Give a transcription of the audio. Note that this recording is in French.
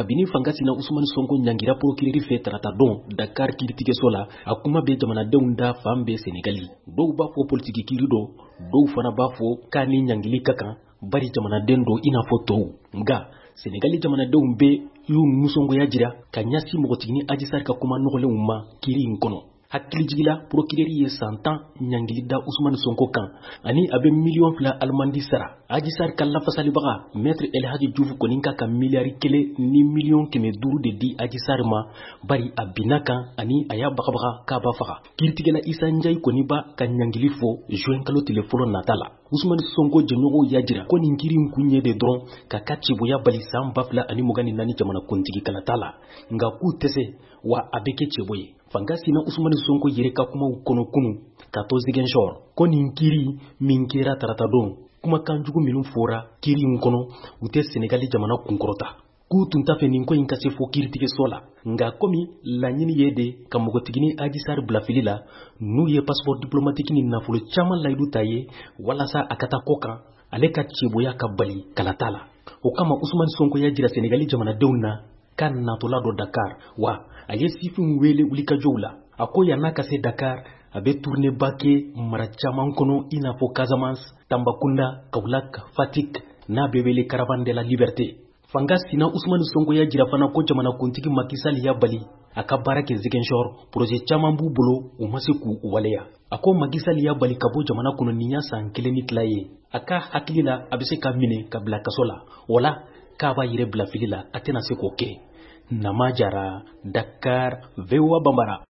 kabini fangasi na Usmani Sonko nyangira procureur fe tarata don Dakar kiritigeso la a kuma be jamanadenw da fan be Senegali dɔw b'a fɔ politiki kiri do dɔw fana b'a fɔ k'a ni ɲangili ka kan bari jamanaden do i n'a fɔ tɔw nga Senegali jamanadenw be y'u nusɔngoya jira ka ɲasi mɔgɔtigini Adji Sarr ka kuma nɔgɔlenw ma kiri in kɔnɔ hakilijigila procureur ye san 10 ɲangili da Usmani Sonko kan ani a be $2 alimandi sara Adji Sarr ka lafasalibaga maître El Hadji Diouf kɔni ka miliyari 1 ni $500,000 de di Adji Sarr ma bari a binna kan ani a y'a bagabaga k'a b'a faga kiritigɛla Issa Ndiaye kɔni ba ka ɲangili fɔ juin kalo tile fɔlɔ nata la Usmani Sonko jɛɲɔgɔnw y'a jira ko nin kiri in kun ye de dɔrɔn ka cɛboya bali san 2024 jamana kuntigi kalata la nga k'u tɛ se wa a bɛ kɛ cɛbo ye fangasi na Usmani Sonko yɛrɛ ka kumaw kɔnɔ kunu ka to Ziguinchor ko nin kiri min kɛra tarata don kumakan jugu minnu fɔra kiri in kɔnɔ u tɛ Senegali jamana kunkɔrɔta k'u tun t'a fɛ nin ko in ka se fo kiritigeso la nga komi laɲini ye de ka mɔgɔtigini Adji Sarr bila fili la n'u ye passeport diplomatique ni nafolo caman layidu ta ye walasa a ka taa kɔ kan ale ka cɛboya ka bali kalata la o kama Usmani Sonko y'a jira Senegali jamanadenw na k'a natɔla dɔ Dakar wa a ye sifinw wele wulikajɔw la a ko yan'a ka se Dakar a bɛ tourneba kɛ mara caman kɔnɔ i n'a fɔ Casamance, Tambacounda, Kaolack, Fatick n'a bɛ wele Caravane de la Liberté fangasi na Usmani Sonko y'a jira fana ko jamana kuntigi Macky Sall y'a bali a ka baara kɛ Ziguinchor projet caman b'u bolo u ma se k'u waleya a ko Macky Sall y'a bali ka bɔ jamana kɔnɔ nin y'a san 1 ni tila ye a ka hakili la a bɛ se ka minɛ ka bila kaso la wala k'a b'a yɛrɛ bila fili la a tɛna se k'o kɛ Nama Jara, Dakar, VOA Bambara.